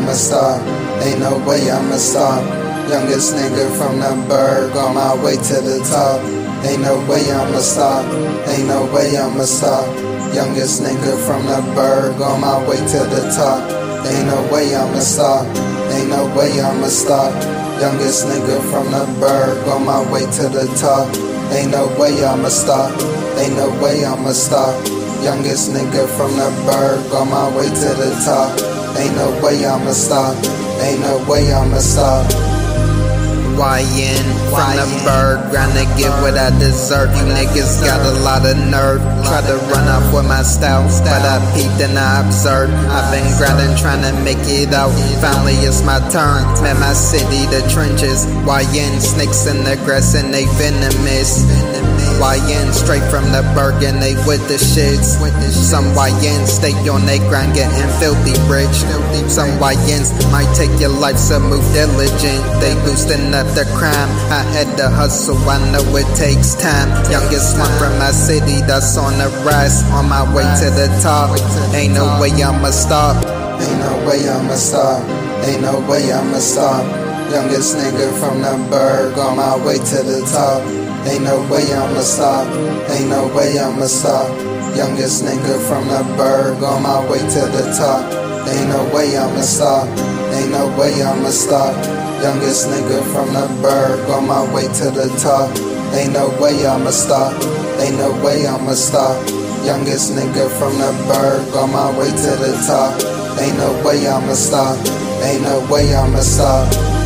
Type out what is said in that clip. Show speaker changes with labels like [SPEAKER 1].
[SPEAKER 1] I'ma stop. Ain't no way I'ma stop. Youngest nigga from the burg, on my way to the top. Ain't no way I'ma stop. Ain't no way I'ma stop. Youngest nigga from the burg, on my way to the top. Ain't no way I'ma stop. Ain't no way I'ma stop. Youngest nigga from the burg, on my way to the top. Ain't no way I'ma stop. Ain't no way I'ma stop. Youngest nigga from the burg, on my way to the top. Ain't no way I'ma stop. Ain't no way I'ma stop.
[SPEAKER 2] YN from the burg, gonna get what I deserve. You niggas got a lot of nerve. Try to run off with my style, but I peeped and I observed. I've been grinding, trying to make it out. Finally it's my turn. Man, my city, the trenches. YN snakes in the grass and they venomous. YN straight from the burg and they with the shits. Some YNs stay on they grind getting filthy rich. Some YNs might take your life, so move diligent. They boosting up the crime. I had to hustle, I know it takes time. Youngest one from my city that's on the rise. On my way to the top. Ain't no way I'ma stop.
[SPEAKER 1] Ain't no way I'ma stop. Ain't no way I'ma stop. Youngest nigga from the burg, on my way to the top. Ain't no way I'ma stop. Ain't no way I'ma stop. Youngest nigga from the burg, on my way to the top. Ain't no way I'ma stop. Ain't no way I'ma stop. Youngest nigga from the burg, on my way to the top. Ain't no way I'ma stop. Ain't no way I'ma stop. Youngest nigga from the burg, on my way to the top. Ain't no way I'ma stop. Ain't no way I'ma stop.